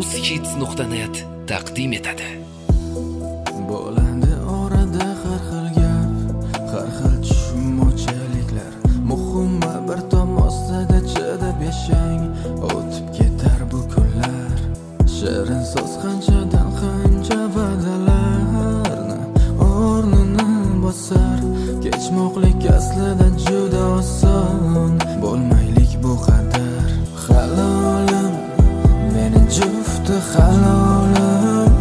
ushits.net taqdim etadi. Bo'ladi orada har xil gap, har xil tushunmovchiliklar. Muhimi bir tom ostida chidab yashang, o'tib ketar bu kunlar. Shirin so'z qanchadan qancha va'dalarni o'rnini bosar. Kechmoqlik aslida juda oson, bo'lmaylik bu qadar. Halolim, meni jufti halolim,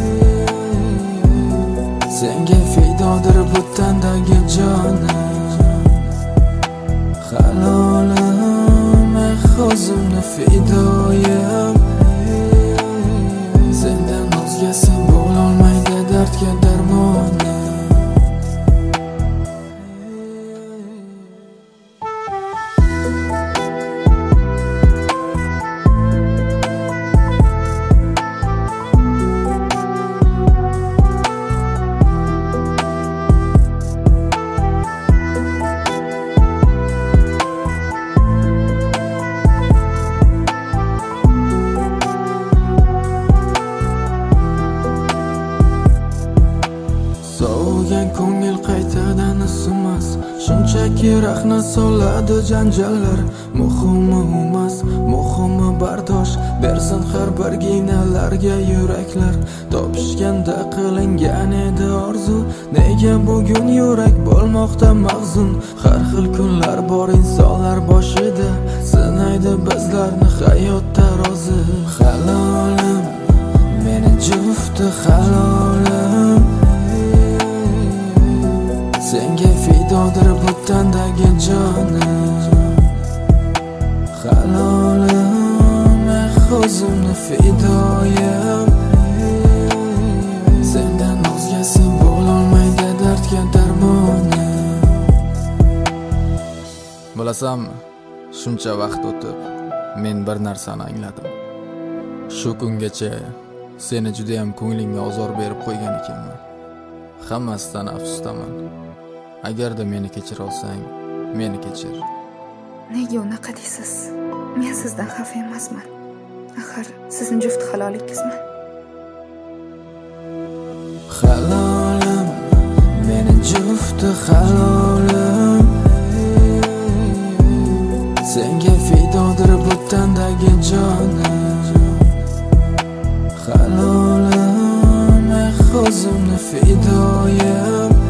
senga fidodir bu tandagi jonim. Halolim, o'zimni fidoyim, sendan o'zgasi bo'lolmaydi dardga darmonim. So'ygan ko'ngil qaytadan isimas, shunchaki rahna soladi janjallar. Muhimi emas, muhimi bardosh bersin har bir ginalarga yuraklar. Topishganda qilingan edi orzu, nega bugun yurak bo'lmoqda mahzun? Har xil kunlar bor insonlar boshida, sinaydi bizlarni hayot tarozi. Halolim, meni jufti halolim, senga fidodir bu tandagi jonim. Halolim, o'zimni fidoyim, sendan o'zgasi bo'lolmaydi dardga darmonim. Bilasanmi, shuncha vaqt o'tib men bir narsani angladim. Shu kungacha seni juda ham ko'nglingga ozor berib qo'ygan ekanman. Hammasidan afsusdaman. Agarda meni kechira olsang, meni kechir. Nega unaqa deysiz? Men sizdan xafa emasman. Axir sizning juft halolingizman. Halolim, meni jufti halolim, senga fidodir bu tandagi jonim. Halolim, o'zimni fidoyim,